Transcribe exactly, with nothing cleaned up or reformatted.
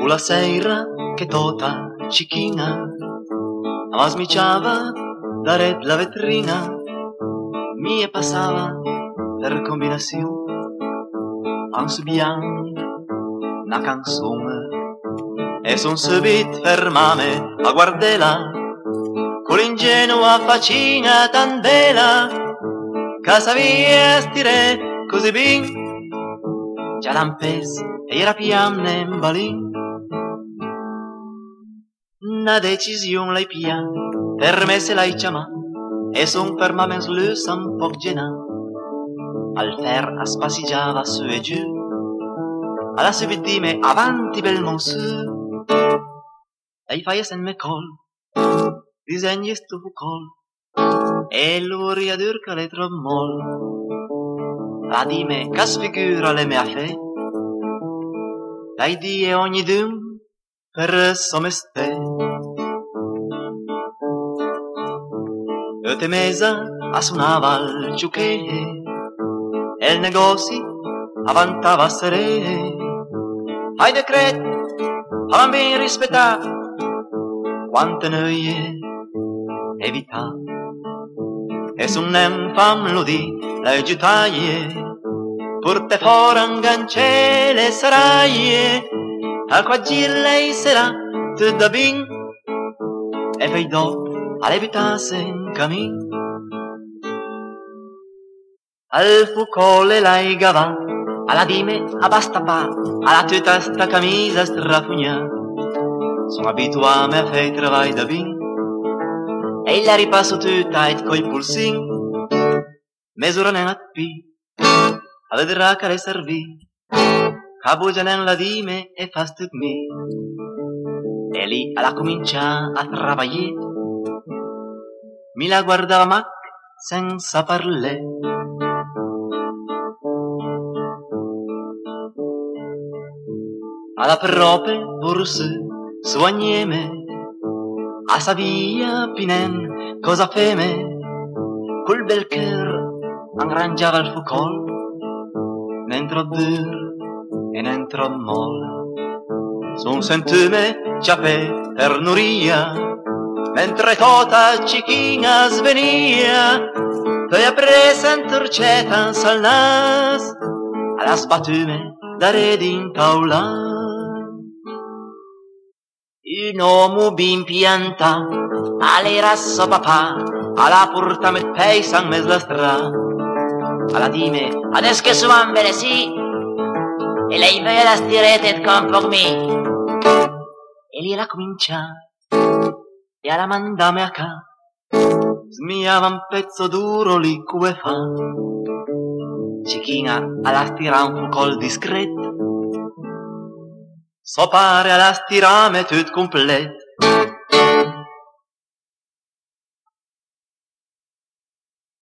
la sera che tota cichina ma smiciava da red la vetrina, mi passava per combinazione an subian una canzone e son subito fermame a guardela con l'ingenua faccina tan bella che savia stire così bin già l'ampes e era piamne in balin una decisione lei pia per me se l'hai chiama e son fermame slus un po' gena al fer a spassigiava su e giù alla subitime avanti bel monsu lei fai sen me col disegni stu col e l'uria durca le trommol la dime che sfigura le mea fe dai die ogni dun per someste e te mesa a suonava al ciuche e il negozi avantava sere ai decret avran ben rispettato quante noie evita e su un fam lo di le giutaie pur te foran gancele saraie a qua lei sarà te da bin e fai do alle vitasse in camin al fucole la igava alla dime a basta pa alla tutta sta camisa strafugna sono abituame a fai travai da bin e la ripasso tutta et coi pulsin mesura nen at pi a vedrà che le servì a bugia nen la dime e fa stut mi e lì alla comincia a travagliare mi la guardava mac senza parler alla prope borse soigneme a savia pinen cosa feme col bel cœur arrangiava il fucol n'entro dur e n'entro mol son sentume ciape ternuria mentre tota cichina svenia poi appresa intorceta sal nas alla sbatume da red in taula un uomo ben pianta all'era so papà alla porta met peisan mes la stra alla dime adesso che suan bene sì e lei ve la stirete con por me e lì la comincia e alla mandame a ca smiava un pezzo duro lì come fa cichina alla stira un col discret so pare alla stirame tut complet